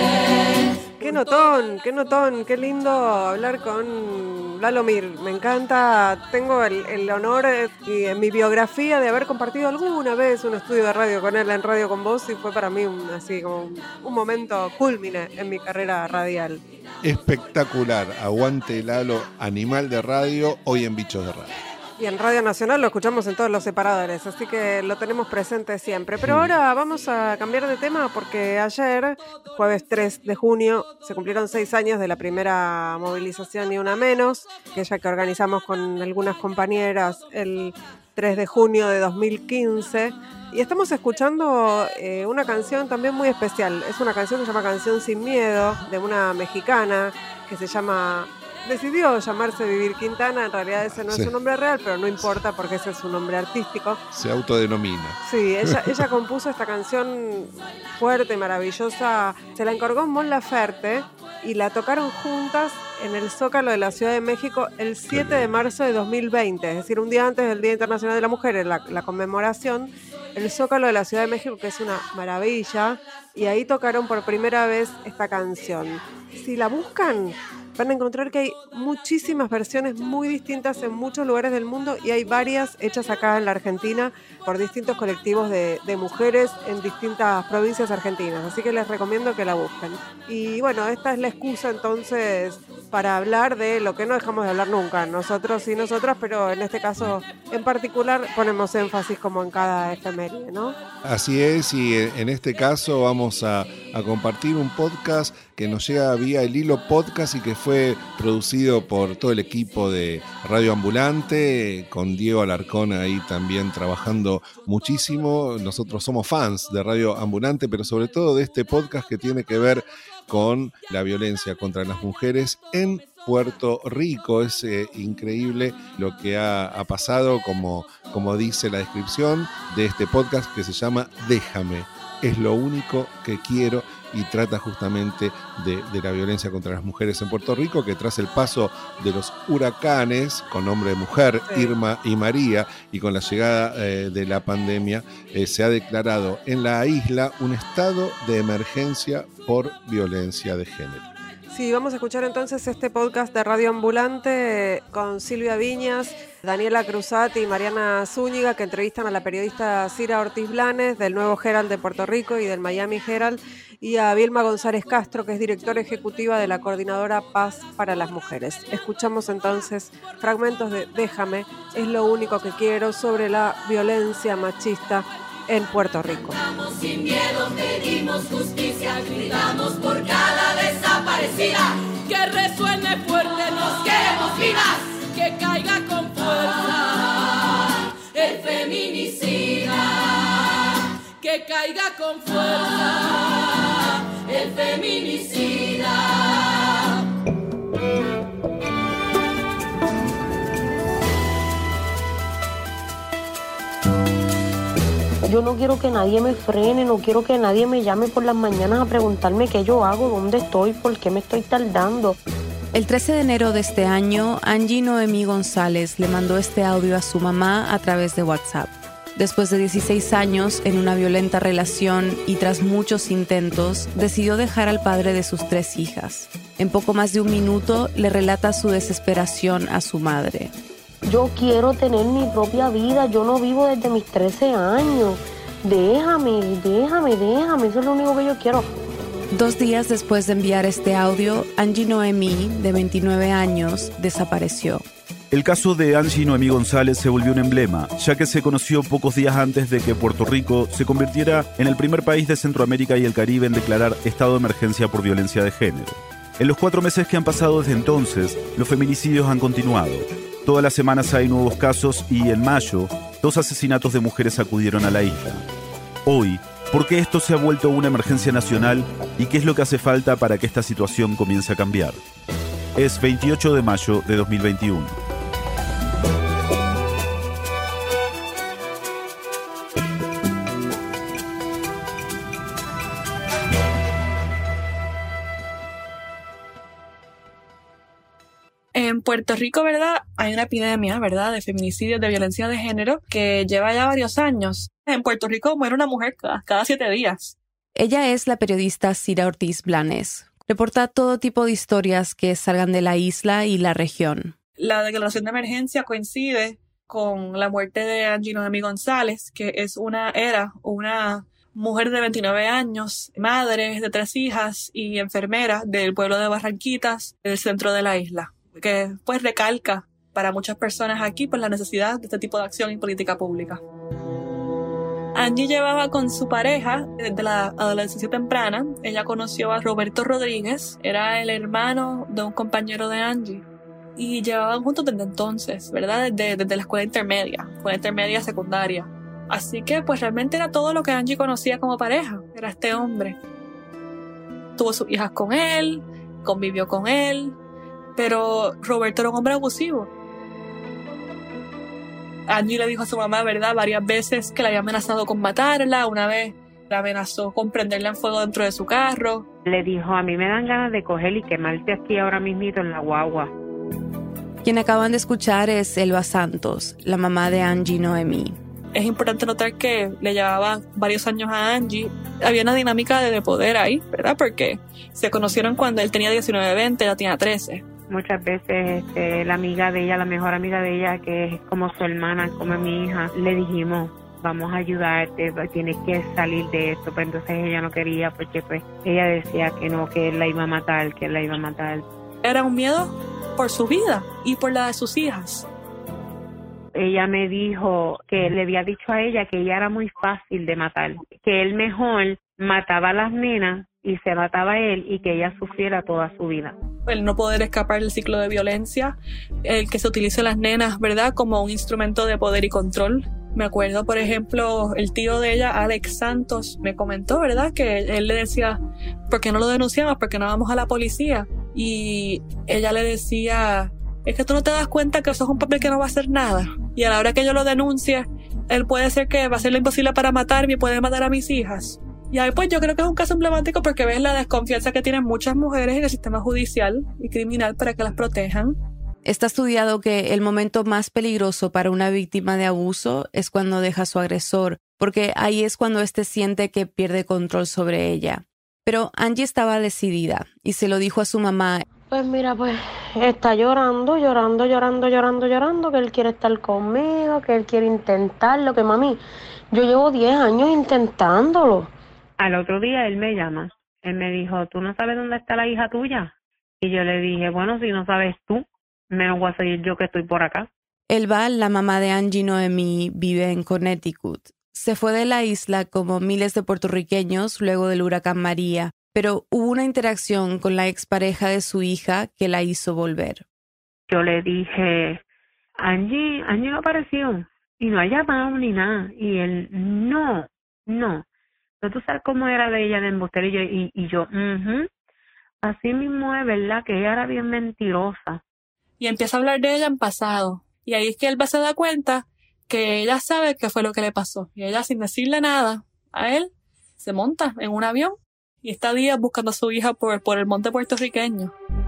Qué notón, qué notón, qué lindo hablar con Lalo Mir. Me encanta, tengo el, el honor eh, y en mi biografía de haber compartido alguna vez un estudio de radio con él en Radio Con Vos, y fue para mí un, así como un, un momento cúlmine en mi carrera radial. Espectacular, aguante Lalo, animal de radio, hoy en Bichos de Radio. Y en Radio Nacional lo escuchamos en todos los separadores, así que lo tenemos presente siempre. Pero ahora vamos a cambiar de tema porque ayer, jueves tres de junio, se cumplieron seis años de la primera movilización Ni Una Menos, aquella que organizamos con algunas compañeras el tres de junio de dos mil quince. Y estamos escuchando eh, una canción también muy especial. Es una canción que se llama Canción Sin Miedo, de una mexicana que se llama... Decidió llamarse Vivir Quintana, en realidad ese no sí. es su nombre real, pero no importa porque ese es su nombre artístico. Se autodenomina. Sí, ella, ella compuso esta canción fuerte, maravillosa, se la encargó Mon Laferte y la tocaron juntas en el Zócalo de la Ciudad de México el siete de marzo de dos mil veinte, es decir, un día antes del Día Internacional de la Mujer, la, la conmemoración, el Zócalo de la Ciudad de México, que es una maravilla, y ahí tocaron por primera vez esta canción. Si la buscan, van a encontrar que hay muchísimas versiones muy distintas en muchos lugares del mundo y hay varias hechas acá en la Argentina por distintos colectivos de, de mujeres en distintas provincias argentinas. Así que les recomiendo que la busquen. Y bueno, esta es la excusa entonces para hablar de lo que no dejamos de hablar nunca, nosotros y nosotras, pero en este caso en particular ponemos énfasis como en cada efeméride, ¿no? Así es, y en este caso vamos a, a compartir un podcast que nos llega vía el Hilo Podcast y que fue producido por todo el equipo de Radio Ambulante, con Diego Alarcón ahí también trabajando muchísimo. Nosotros somos fans de Radio Ambulante, pero sobre todo de este podcast que tiene que ver con la violencia contra las mujeres en Puerto Rico. Es eh, increíble lo que ha, ha pasado, como, como dice la descripción de este podcast que se llama Déjame, es lo único que quiero, y trata justamente de, de la violencia contra las mujeres en Puerto Rico, que tras el paso de los huracanes con nombre de mujer, sí. Irma y María, y con la llegada eh, de la pandemia, eh, se ha declarado en la isla un estado de emergencia por violencia de género. Sí, vamos a escuchar entonces este podcast de Radio Ambulante con Silvia Viñas, Daniela Cruzati y Mariana Zúñiga, que entrevistan a la periodista Cira Ortiz Blanes del Nuevo Herald de Puerto Rico y del Miami Herald, y a Vilma González Castro, que es directora ejecutiva de la Coordinadora Paz para las Mujeres. Escuchamos entonces fragmentos de Déjame, es lo único que quiero, sobre la violencia machista en Puerto Rico. Estamos sin miedo, pedimos justicia, gritamos por cada desaparecida. Que resuene fuerte, nos queremos vivas, que caiga con fuerza el feminicida. Que caiga con fuerza el feminicida. Yo no quiero que nadie me frene, no quiero que nadie me llame por las mañanas a preguntarme qué yo hago, dónde estoy, por qué me estoy tardando. El trece de enero de este año, Angie Noemí González le mandó este audio a su mamá a través de WhatsApp. Después de dieciséis años en una violenta relación y tras muchos intentos, decidió dejar al padre de sus tres hijas. En poco más de un minuto le relata su desesperación a su madre. Yo quiero tener mi propia vida, yo no vivo desde mis trece años. Déjame, déjame, déjame, eso es lo único que yo quiero. Dos días después de enviar este audio, Angie Noemí, de veintinueve años, desapareció. El caso de Angie Noemí González se volvió un emblema, ya que se conoció pocos días antes de que Puerto Rico se convirtiera en el primer país de Centroamérica y el Caribe en declarar estado de emergencia por violencia de género. En los cuatro meses que han pasado desde entonces, los feminicidios han continuado. Todas las semanas hay nuevos casos y en mayo, dos asesinatos de mujeres acudieron a la isla. Hoy, ¿Por qué esto se ha vuelto una emergencia nacional y qué es lo que hace falta para que esta situación comience a cambiar? Es veintiocho de mayo de dos mil veintiuno. En Puerto Rico, ¿verdad? Hay una epidemia, ¿verdad? De feminicidios, de violencia de género, que lleva ya varios años. En Puerto Rico muere una mujer cada, cada siete días. Ella es la periodista Cira Ortiz Blanes. Reporta todo tipo de historias que salgan de la isla y la región. La declaración de emergencia coincide con la muerte de Angie Noemí González, que es una, era una mujer de veintinueve años, madre de tres hijas y enfermera del pueblo de Barranquitas, del centro de la isla, que pues recalca para muchas personas aquí pues la necesidad de este tipo de acción y política pública. Angie llevaba con su pareja desde la adolescencia temprana. Ella conoció a Roberto Rodríguez, era el hermano de un compañero de Angie, y llevaban juntos desde entonces, ¿verdad? Desde, desde la escuela intermedia, escuela intermedia secundaria. Así que pues realmente era todo lo que Angie conocía como pareja, era este hombre. Tuvo sus hijas con él, convivió con él, pero Roberto era un hombre abusivo. Angie le dijo a su mamá, ¿verdad?, varias veces que le había amenazado con matarla. Una vez la amenazó con prenderla en fuego dentro de su carro. Le dijo, a mí me dan ganas de coger y quemarte aquí ahora mismito en la guagua. Quien acaban de escuchar es Elba Santos, la mamá de Angie Noemí. Es importante notar que le llevaba varios años a Angie. Había una dinámica de poder ahí, ¿verdad? Porque se conocieron cuando él tenía diecinueve, veinte, ella tenía trece. Muchas veces este, la amiga de ella, la mejor amiga de ella, que es como su hermana, como mi hija, le dijimos, vamos a ayudarte, tienes que salir de esto. Pero entonces ella no quería porque pues ella decía que no, que él la iba a matar, que él la iba a matar. Era un miedo por su vida y por la de sus hijas. Ella me dijo que le había dicho a ella que ella era muy fácil de matar, que él mejor mataba a las nenas y se mataba a él y que ella sufriera toda su vida. El no poder escapar del ciclo de violencia, el que se utilice las nenas, ¿verdad?, como un instrumento de poder y control. Me acuerdo, por ejemplo, el tío de ella, Alex Santos, me comentó, ¿verdad?, que él le decía, ¿por qué no lo denunciamos? ¿Por qué no vamos a la policía? Y ella le decía, es que tú no te das cuenta que eso es un papel que no va a hacer nada. Y a la hora que yo lo denuncie, él puede ser que va a hacer lo imposible para matarme y puede matar a mis hijas. Y ahí pues yo creo que es un caso emblemático porque ves la desconfianza que tienen muchas mujeres en el sistema judicial y criminal para que las protejan. Está estudiado que el momento más peligroso para una víctima de abuso es cuando deja a su agresor, porque ahí es cuando éste siente que pierde control sobre ella. Pero Angie estaba decidida y se lo dijo a su mamá. Pues mira, pues está llorando, llorando, llorando, llorando, llorando, que él quiere estar conmigo, que él quiere intentarlo, que mami, yo llevo diez años intentándolo. Al otro día él me llama, él me dijo, ¿tú no sabes dónde está la hija tuya? Y yo le dije, bueno, si no sabes tú, menos voy a seguir yo que estoy por acá. Elba, la mamá de Angie Noemí, vive en Connecticut. Se fue de la isla como miles de puertorriqueños luego del huracán María, pero hubo una interacción con la expareja de su hija que la hizo volver. Yo le dije, Angie, Angie no apareció y no ha llamado ni nada. Y él, no, no. Pero tú sabes cómo era de ella de embustero. Y yo, y, y yo uh-huh. Así mismo es, ¿verdad? Que ella era bien mentirosa. Y empieza a hablar de ella en pasado. Y ahí es que él va a se da cuenta que ella sabe qué fue lo que le pasó. Y ella, sin decirle nada a él, se monta en un avión y está días buscando a su hija por, por el monte puertorriqueño.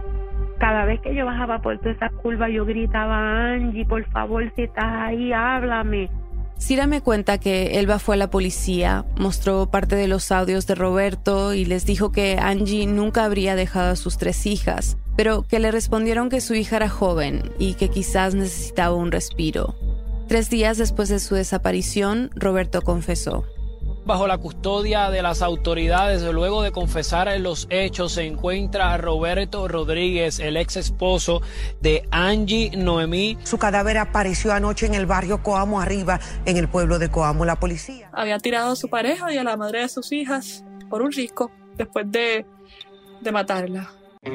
Cada vez que yo bajaba por toda esa curva, yo gritaba, Angie, por favor, si estás ahí, háblame. Cira me cuenta que Elba fue a la policía, mostró parte de los audios de Roberto y les dijo que Angie nunca habría dejado a sus tres hijas, pero que le respondieron que su hija era joven y que quizás necesitaba un respiro. Tres días después de su desaparición, Roberto confesó. Bajo la custodia de las autoridades, luego de confesar los hechos, se encuentra a Roberto Rodríguez, el ex esposo de Angie Noemí. Su cadáver apareció anoche en el barrio Coamo Arriba, en el pueblo de Coamo. La policía había tirado a su pareja y a la madre de sus hijas por un risco después de, de matarla.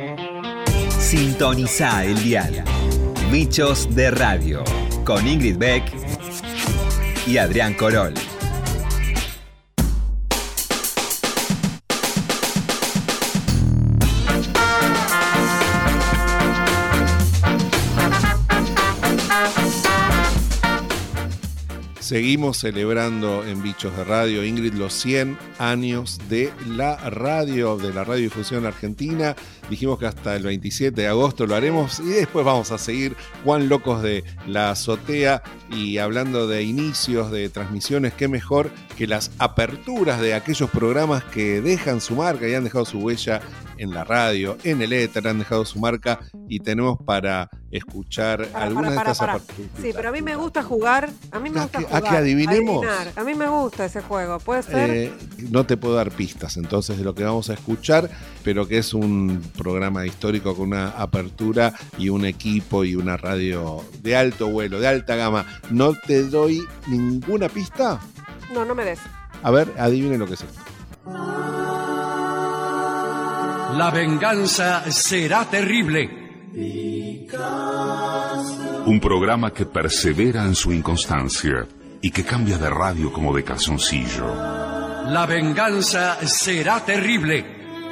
Sintoniza el dial. Bichos de Radio, con Ingrid Beck y Adrián Corol. Seguimos celebrando en Bichos de Radio, Ingrid, los cien años de la radio, de la radiodifusión argentina. Dijimos que hasta el veintisiete de agosto lo haremos y después vamos a seguir Juan Locos de la Azotea y hablando de inicios, de transmisiones, qué mejor que las aperturas de aquellos programas que dejan su marca y han dejado su huella en la radio, en el éter, han dejado su marca y tenemos para escuchar para, algunas para, de estas para, para. aperturas. Sí, pero a mí me gusta jugar, a mí me ¿A gusta que, jugar. ¿A que adivinemos? Adivinar. A mí me gusta ese juego, ¿puede ser? Eh, no te puedo dar pistas entonces de lo que vamos a escuchar, pero que es un programa histórico con una apertura y un equipo y una radio de alto vuelo, de alta gama. ¿No te doy ninguna pista? No, no me des. A ver, adivinen lo que es esto. La venganza será terrible. Un programa que persevera en su inconstancia y que cambia de radio como de calzoncillo. La venganza será terrible.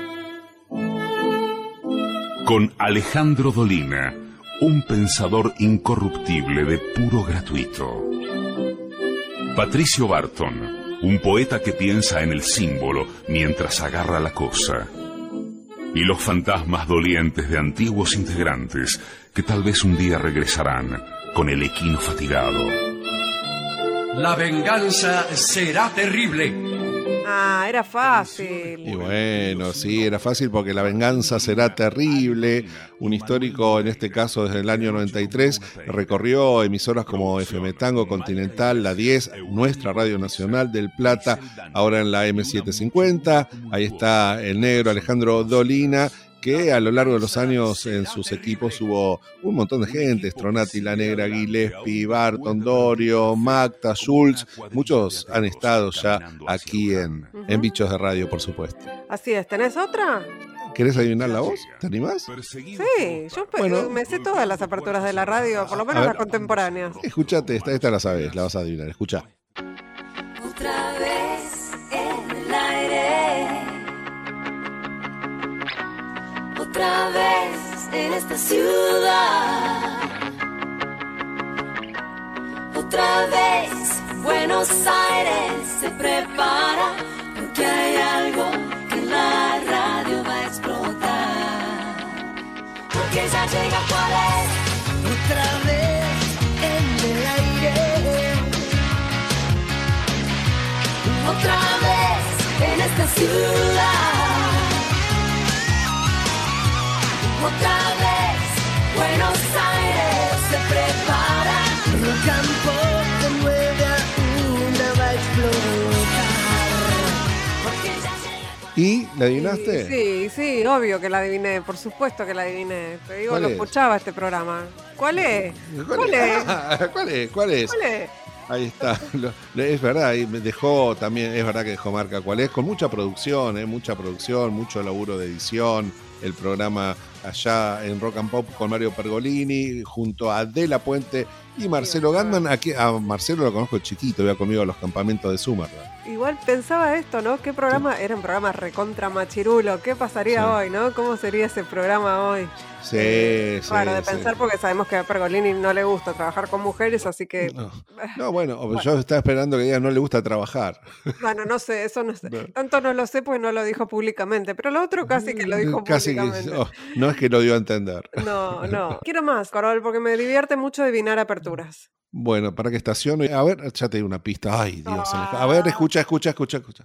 Con Alejandro Dolina, un pensador incorruptible de puro gratuito. Patricio Barton, un poeta que piensa en el símbolo mientras agarra la cosa. Y los fantasmas dolientes de antiguos integrantes que tal vez un día regresarán con el equino fatigado. La venganza será terrible. Ah, era fácil. Y bueno, sí, era fácil porque La venganza será terrible. Un histórico, en este caso desde el año noventa y tres, recorrió emisoras como F M Tango, Continental, La diez, nuestra Radio Nacional del Plata, ahora en la M setecientos cincuenta. Ahí está el negro Alejandro Dolina, que a lo largo de los años en sus equipos hubo un montón de gente, Stronati, La Negra, Gillespie, Barton, Dorio, Magda, Schultz, muchos han estado ya aquí en, en Bichos de Radio, por supuesto. Así es, ¿tenés otra? ¿Querés adivinar la voz? ¿Te animás? Sí, yo bueno, me sé todas las aperturas de la radio, por lo menos las contemporáneas. Escuchate, esta, esta la sabés, la vas a adivinar, escuchá. Otra vez en el aire, otra vez en esta ciudad, otra vez Buenos Aires se prepara porque hay algo que en la radio va a explotar, porque ya llega cuál es. Otra vez en el aire, otra vez en esta ciudad, otra vez Buenos Aires se prepara, rock and pop de nueve a una va a explotar, porque ya llega. ¿Y la adivinaste? Sí, sí, obvio que la adiviné, por supuesto que la adiviné. Te digo, ¿Cuál lo es? escuchaba este programa. ¿Cuál es? ¿Cuál, ¿Cuál es? Ah, ¿Cuál es? ¿Cuál es? ¿Cuál es? Ahí está. Lo- Es verdad, ahí me dejó también, es verdad que dejó marca cuál es, con mucha producción, ¿eh? mucha producción, mucho laburo de edición. El programa allá en Rock and Pop con Mario Pergolini, junto a De La Puente y Marcelo Gandman. Aquí, a Marcelo lo conozco chiquito, iba conmigo a los campamentos de Summerland. Igual pensaba esto, ¿no? ¿Qué programa? Era un programa recontra machirulo. ¿Qué pasaría Sí. hoy, no? ¿Cómo sería ese programa hoy? Sí, Eh, sí. Claro, de sí. pensar porque sabemos que a Pergolini no le gusta trabajar con mujeres, así que... No, no, bueno, yo estaba esperando que diga no le gusta trabajar. Bueno, no sé, eso no sé. Tanto no lo sé porque no lo dijo públicamente, pero lo otro casi que lo dijo Casi que públicamente. oh, no es que lo dio a entender. No, no. Quiero más, Corol, porque me divierte mucho adivinar aperturas. Bueno, para que estacione. A ver, ya te di una pista. Ay, Dios. A ver, escucha, escucha, escucha, escucha.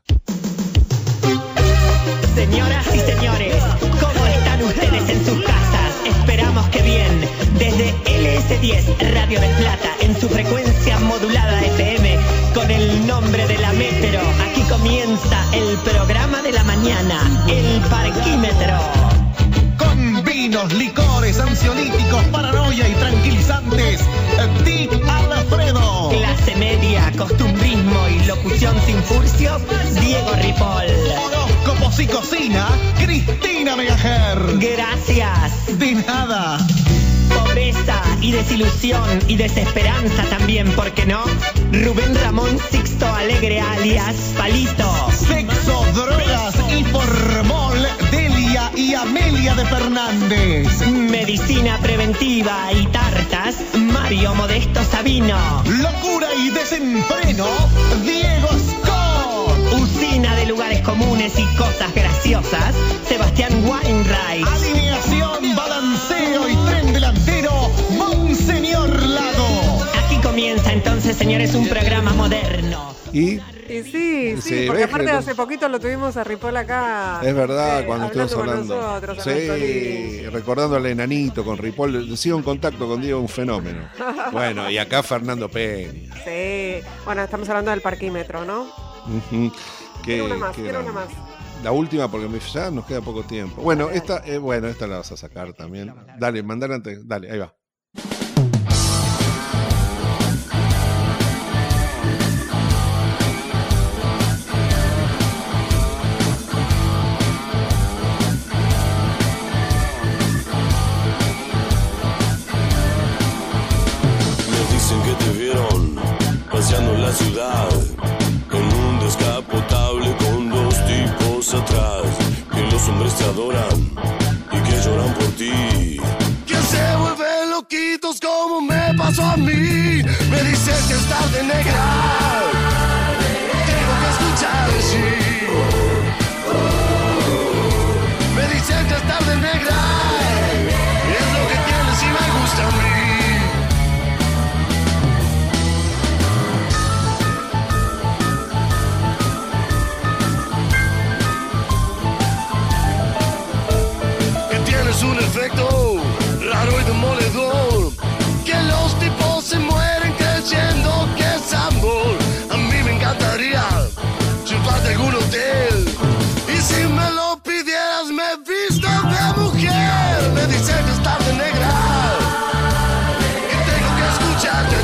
Señoras y señores, ¿cómo están ustedes en sus casas? Esperamos que bien. Desde L S diez Radio del Plata, en su frecuencia modulada F M, con el nombre de la Metro, aquí comienza el programa de la mañana, El Parquímetro. Con vinos, licores, ansiolíticos, paranoia y tranquilizantes, Dick Alfredo. Clase media, costumbrismo y locución sin furcios, Diego Ripoll. Horóscopos y cocina, Cristina Megaher. Gracias. De nada. Pobreza y desilusión y desesperanza también, ¿por qué no? Rubén Ramón Sixto Alegre alias Palito. Sexo, drogas y formol, Delia y Amelia de Fernández. Medicina preventiva y tartas, Mario Modesto Sabino. Locura y desenfreno, Diego Scott. Usina de lugares comunes y cosas graciosas, Sebastián Weinreich. Alineación, balanceo y tren delantero, Monseñor Lago. Aquí comienza entonces, señores, un programa moderno. Y Y sí, sí, Sí, porque ves aparte que- hace poquito lo tuvimos a Ripoll acá. es verdad, eh, cuando estuvimos con hablando. nosotros, en Sí, recordando al enanito con Ripoll. Sigo en contacto con Diego, un fenómeno. Bueno, y acá Fernando Peña. Sí, bueno, estamos hablando del parquímetro, ¿no? Ujú. Qué- Quiero una más, qué quiero una grande. más. La última, porque me- ya nos queda poco tiempo. Bueno, esta, eh, bueno, esta la vas a sacar también. Dale, mandar antes. Dale, ahí va. Me dicen que te vieron paseando en la ciudad en un descapotable con dos tipos atrás, que los hombres te adoran y que lloran por ti, Que se vuelven loquitos como me pasó a mí. Me dicen que estás de negra. Tengo que escuchar decir. Me dicen que estás de negra. Es lo que tienes y me gusta a mí. Que tienes un efecto raro y demoledor, que los tipos se mueren creyendo que es amor. A mí me encantaría chuparte algún hotel, y si me lo pidieras me visto de mujer. Me dicen que estás de negra, que tengo que escucharte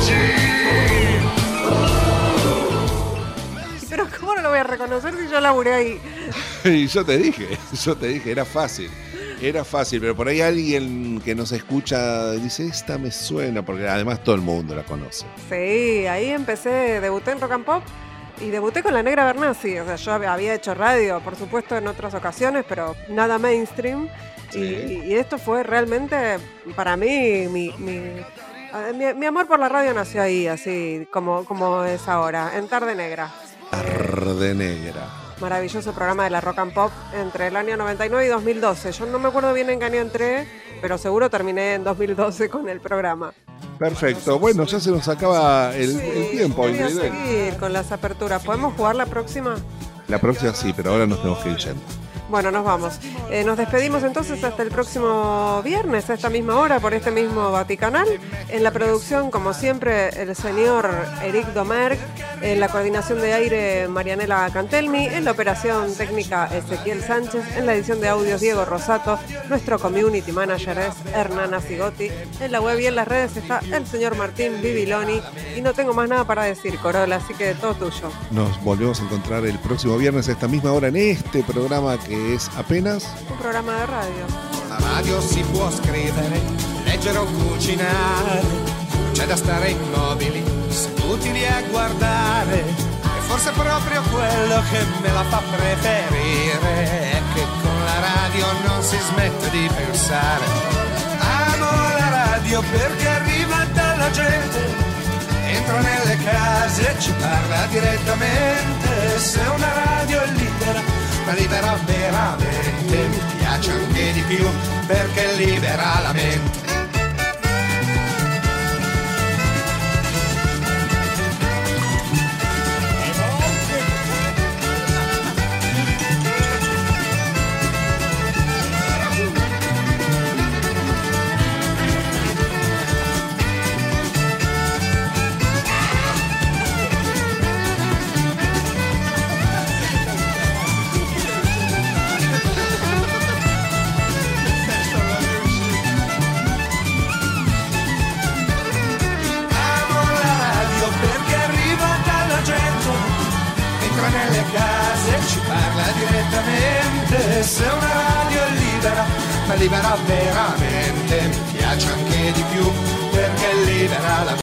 allí. Pero ¿cómo no lo voy a reconocer si yo laburé ahí? Y yo te dije, yo te dije, era fácil. Era fácil, pero por ahí alguien que nos escucha dice, esta me suena, porque además todo el mundo la conoce. Sí, ahí empecé, debuté en Rock and Pop y debuté con la Negra Bernasi. O sea, yo había hecho radio, por supuesto, en otras ocasiones, pero nada mainstream. Sí. Y, y esto fue realmente, para mí, mi, mi, eh, mi- mi amor por la radio nació ahí, así como, como es ahora, en Tarde Negra. Tarde Negra. Maravilloso programa de la Rock and Pop entre el año noventa y nueve y dos mil doce. Yo no me acuerdo bien en qué año entré, pero seguro terminé en dos mil doce con el programa. Perfecto. Bueno, ya se nos acaba el, el tiempo. Voy a Ingrid. seguir con las aperturas. ¿Podemos jugar la próxima? La próxima sí, pero ahora nos tenemos que ir yendo. Bueno, nos vamos. Eh, nos despedimos entonces hasta el próximo viernes, a esta misma hora, por este mismo Vaticanal. En la producción, como siempre, el señor Eric Domergue. En la coordinación de aire, Marianela Cantelmi. En la operación técnica, Ezequiel Sánchez. En la edición de audios, Diego Rosato. Nuestro community manager es Hernana Sigotti. En la web y en las redes está el señor Martín Bibiloni. Y no tengo más nada para decir, Corolla, así que todo tuyo. Nos volvemos a encontrar el próximo viernes a esta misma hora en este programa que es apenas Un programa de radio. La radio si può scrivere, leggere o cucinare, c'è da stare immobili, seduti lì a guardare, e forse proprio quello che me la fa preferire è che con la radio non si smette di pensare. Amo la radio perché arriva dalla gente, entra nelle case e ci parla direttamente. Se una radio è libera, ma libera veramente, mi piace anche di più perché libera la mente. Nelle case ci parla direttamente. Se una radio è libera, ma libera veramente,